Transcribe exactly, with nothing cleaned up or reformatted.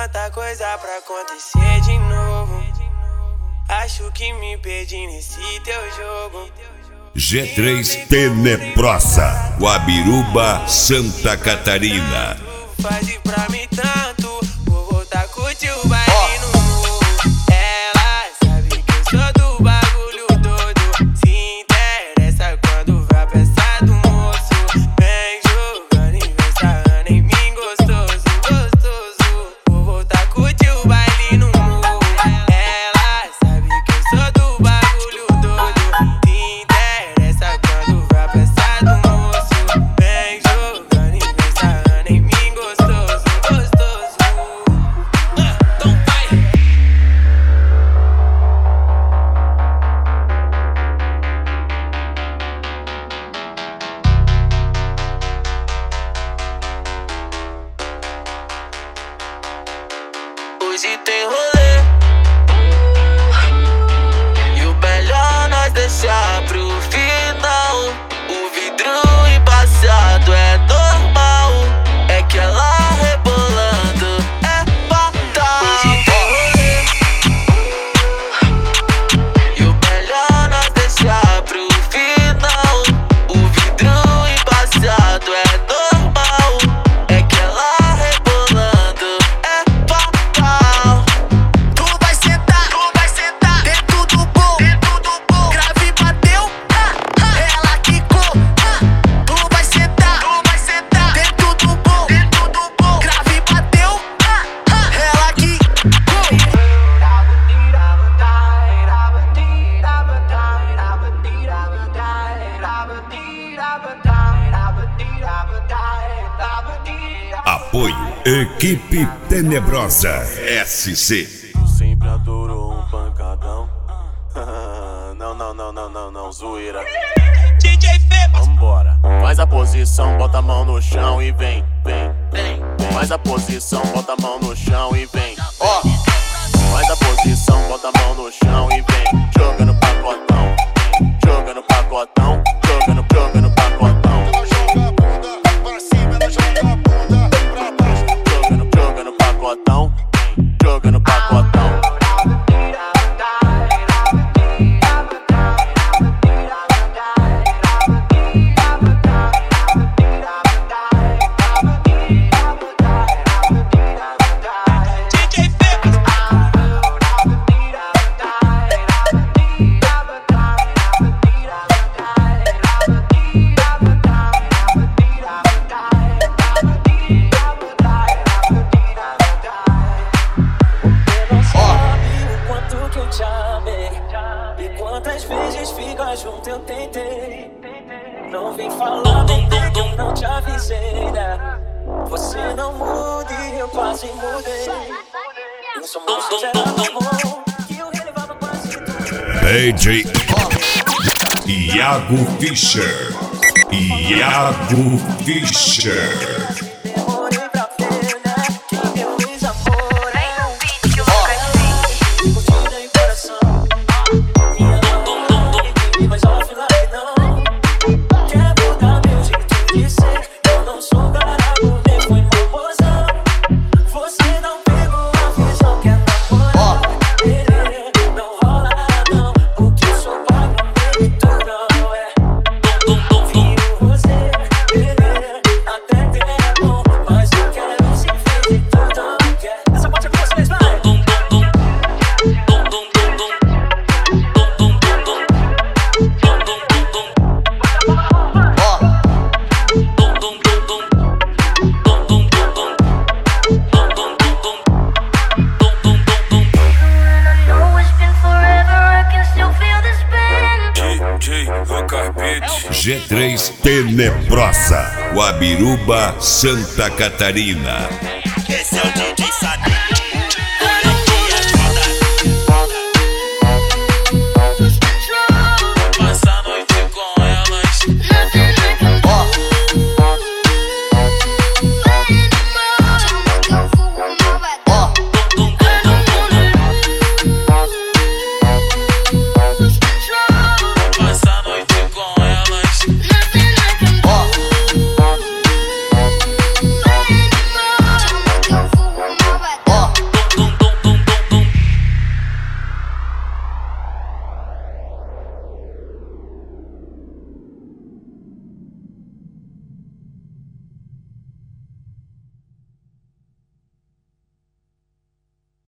tanta coisa pra acontecer de novo. Acho que me perdi nesse teu jogo. G três Tenebrosa, Guabiruba, Santa Catarina. Faz pra mim tanto, vou voltar a curtir o baile no morro. Ela sabe que eu sou do bagulho todo. Se interessa quando vai pra essa do moço. Vem jogando e vem sarrando em mim gostoso, gostoso. Vou voltar a curtir o baile no morro. Ela sabe que eu sou do bagulho todo. Se interessa quando vai pra essa do moço. Vem jogando e vem sarrando em mim gostoso, gostoso. Então vai. Hoje tem rolê e o melhor nós deixar pro final. O vidro embaçado é normal, é que ela rebolando é fatal. Hoje tem rolê e o melhor nós deixar pro final. O vidro embaçado é normal, é que ela rebolando é fatal. Tu vai sentar, tu vai sentar dentro do bom, dentro do bom. Grave bateu, ah, ah, ela quicou, ah. Tu vai sentar, tu vai sentar dentro do bom, dentro do bom. Grave bateu, ah, ah, ela quicou. Apoio Equipe Tenebrosa S C. Tu sempre adorou um pancadão. Não, não, não, não, não, não, zoeira. D J Febas. Vambora. Faz a posição, bota a mão no chão e vem, vem, vem. Faz a posição, bota a mão no chão e vem. Ó. Faz a posição, bota a mão no chão e vem. Joga no pacotão, joga no pacotão, joga no, joga no pacotão. Ela joga a bunda pra cima, ela joga a bunda pra baixo. Joga no, joga no pacotão, joga no pacotão. Quantas vezes ficar junto eu tentei. Não vem falar bebê, que eu não te avisei, né? Você não muda e eu quase mudei. Eu sou moço, era tão bom que eu relevava quase tudo. D J Iago Fischer. Iago Fischer. Demorei pra ver, né? Que meu ex-amor é um vídeo curtida em coração. Mas ao final não quer mudar meu jeito de ser. Eu não sou barato, nem foi uma mozão. Você não pegou a visão que é namorar. Não rola não, o que eu sou pago muito não é. Confio você, até que é bom. Mas eu quero se ver de tudo não quer. Essa parte é com vocês, vai! G três Tenebrosa, Guabiruba, Santa Catarina. Esse é o D J Sadão.